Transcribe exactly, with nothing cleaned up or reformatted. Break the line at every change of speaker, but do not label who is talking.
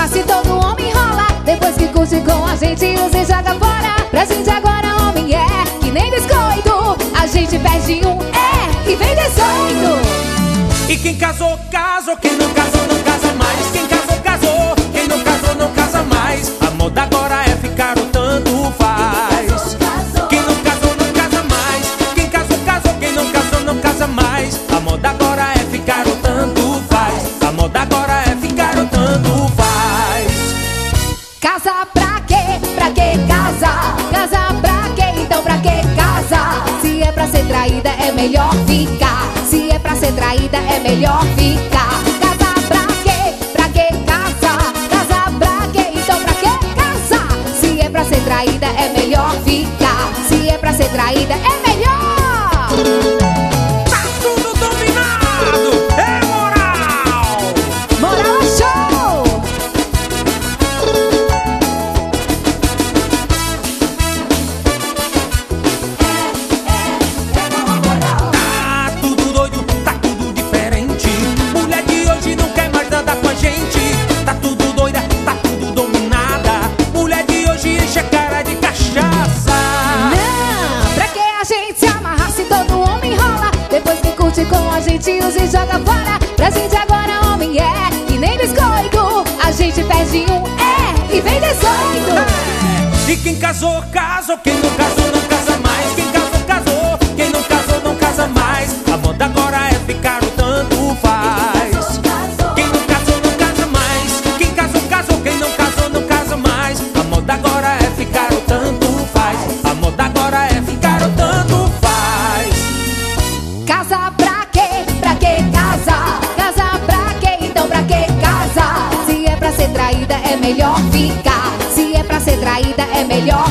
amarra se todo homem enrola. Depois que curte com a gente, usa e joga fora. Pra gente agora homem é que nem biscoito. A gente perde um é e vem dezoito.
E quem casou, casou. Quem não casou, não casa mais. Quem casou, casou. Quem não casou, não casa mais. A moda agora é ficar o tanto faz. Quem não casou, não casa mais. Quem casou, casou. Quem não casou, não casa mais. A moda agora é ficar o tanto faz. A moda agora é ficar o tanto faz.
Casa pra quê? Pra que casa? Casa pra quê? Então pra que casa? Se é pra ser traída é melhor ficar. Se é pra ser traída é melhor ficar. Casa pra quê? Pra que casa? Casa pra quê? Então pra que casa? Se é pra ser traída é melhor ficar. Se é pra ser traída é melhor.
Tá tudo dominado. É moral.
Moral é show.
Tá tudo doido, tá tudo diferente. Mulher de hoje não quer mais nada com a gente. Tá tudo doida, tá tudo dominada. Mulher de hoje enche a cara de cachaça.
Não, pra que a gente se amarrar se todo homem enrola? Depois que curte com a gente, usa e joga fora. Pra gente agora homem é que nem biscoito. A gente perde um é e vem dezoito.
É. E quem casou, casou. Quem não casou, não casa mais. Quem casou, casou. Quem não casou, não casa mais. A moda agora é ficar o tanto faz. Quem não casou, não casa mais. Quem casou, casou. Quem não casou, não casa mais. A moda agora é ficar o tanto faz. A moda agora é ficar o tanto faz.
Casa pra quê? Pra que casa? Casa pra quê? Então pra que casa? Se é pra ser traída é melhor ficar. Se é pra ser traída é melhor